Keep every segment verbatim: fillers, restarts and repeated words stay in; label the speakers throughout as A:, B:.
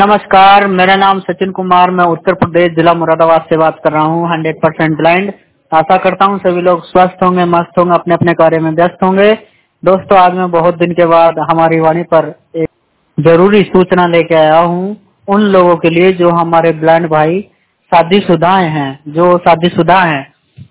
A: नमस्कार, मेरा नाम सचिन कुमार, मैं उत्तर प्रदेश जिला मुरादाबाद से बात कर रहा हूँ। Hundred percent blind. आशा करता हूँ सभी लोग स्वस्थ होंगे, मस्त होंगे, अपने अपने कार्य में व्यस्त होंगे। दोस्तों, आज मैं बहुत दिन के बाद हमारी वाणी पर एक जरूरी सूचना लेके आया हूँ उन लोगों के लिए जो हमारे ब्लाइंड भाई शादीशुदा हैं, जो शादीशुदा हैं।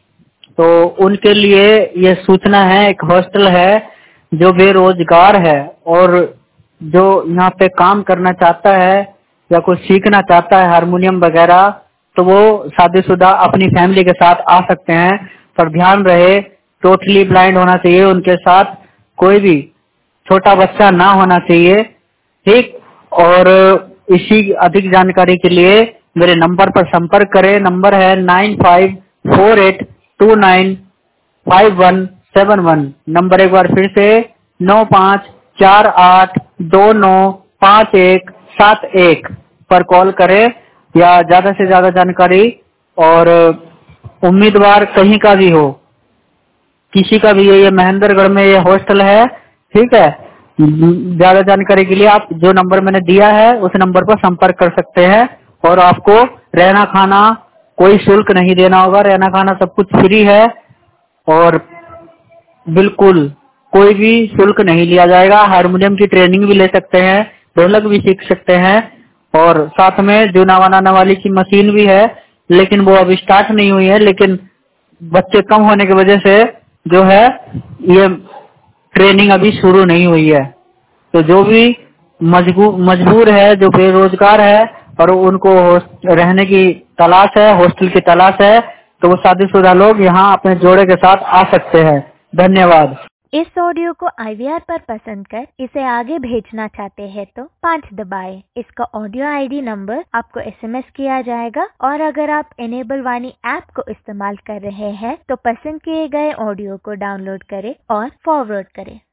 A: तो उनके लिए ये सूचना है, एक हॉस्टल है जो बेरोजगार है और जो यहाँ पे काम करना चाहता है या कुछ सीखना चाहता है हारमोनियम वगैरह, तो वो शादीशुदा अपनी फैमिली के साथ आ सकते हैं। पर ध्यान रहे, टोटली ब्लाइंड होना चाहिए, उनके साथ कोई भी छोटा बच्चा ना होना चाहिए, ठीक। और इसी अधिक जानकारी के लिए मेरे नंबर पर संपर्क करें। नंबर है nine five four eight two nine five one seven one. Number एक बार फिर से नौ पाँच चार आठ दो नौ पाँच एक सात एक पर कॉल करें या ज्यादा से ज्यादा जानकारी। और उम्मीदवार कहीं का भी हो, किसी का भी, ये महेंद्रगढ़ में ये हॉस्टल है, ठीक है। ज्यादा जानकारी के लिए आप जो नंबर मैंने दिया है उस नंबर पर संपर्क कर सकते हैं। और आपको रहना खाना कोई शुल्क नहीं देना होगा, रहना खाना सब कुछ फ्री है और बिल्कुल कोई भी शुल्क नहीं लिया जाएगा। हारमोनियम की ट्रेनिंग भी ले सकते हैं, ढोलक भी सीख सकते हैं और साथ में जूना बनाने वाली की मशीन भी है, लेकिन वो अभी स्टार्ट नहीं हुई है। लेकिन बच्चे कम होने की वजह से जो है ये ट्रेनिंग अभी शुरू नहीं हुई है। तो जो भी मजबूर मजबूर है, जो बेरोजगार है और उनको रहने की तलाश है, हॉस्टल की तलाश है, तो वो शादीशुदा लोग यहाँ अपने जोड़े के साथ आ सकते हैं। धन्यवाद।
B: इस ऑडियो को आई वी आर पर पसंद कर इसे आगे भेजना चाहते हैं तो पाँच दबाएं। इसका ऑडियो आई डी नंबर आपको एस एम एस किया जाएगा और अगर आप एनेबल वाणी ऐप को इस्तेमाल कर रहे हैं तो पसंद किए गए ऑडियो को डाउनलोड करें और फॉरवर्ड करें।